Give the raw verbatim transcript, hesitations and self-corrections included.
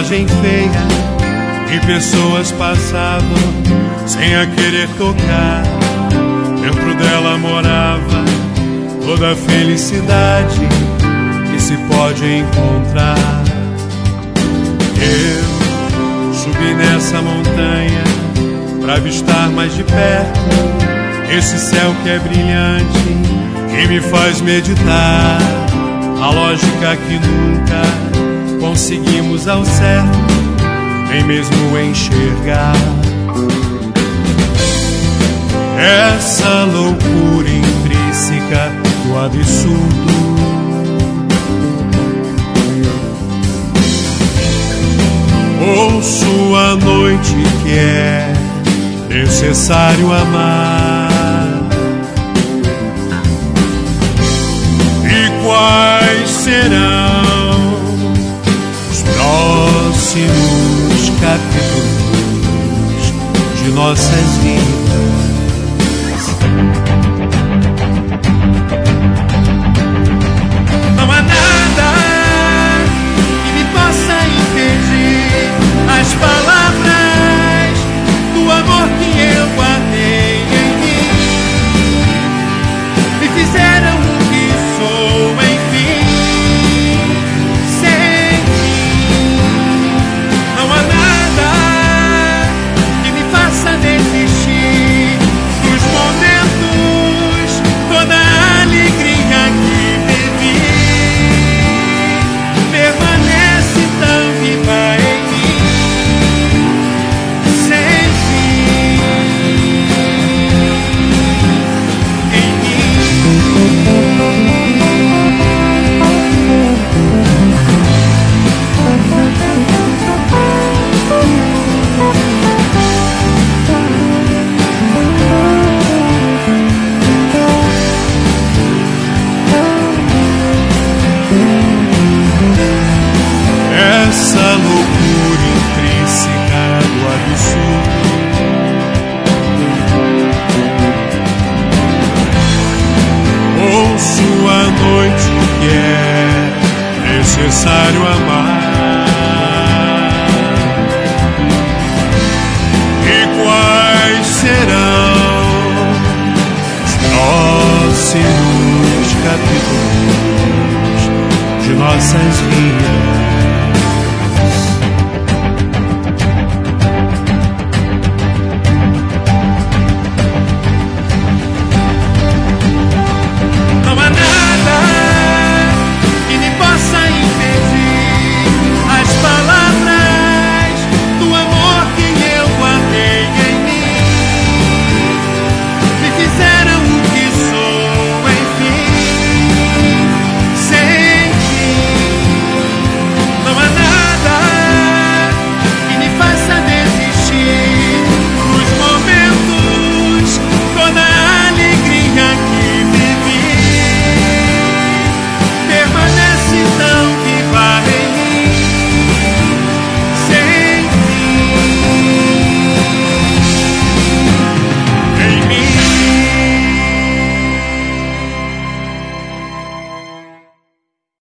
paisagem feia e pessoas passavam sem a querer tocar. Dentro dela morava toda a felicidade que se pode encontrar. Eu subi nessa montanha pra avistar mais de perto esse céu que é brilhante e me faz meditar a lógica que nunca conseguimos ao certo nem mesmo enxergar. Essa loucura intrínseca do absurdo. Ouço a noite que é necessário amar. E quais serão os próximos capítulos de nossas vidas? Não há nada que me possa impedir as palavras do amor que eu guardei em mim. Me fizeram o que sou, enfim, sem mim. Não há nada que me faça desistir dos momentos, toda a alegria que vivi permanece tão viva em mim, sem fim, em mim. Essa loucura intrínseca do absurdo. Ouço a noite que é necessário amar. E quais serão os próximos capítulos de nossas vidas?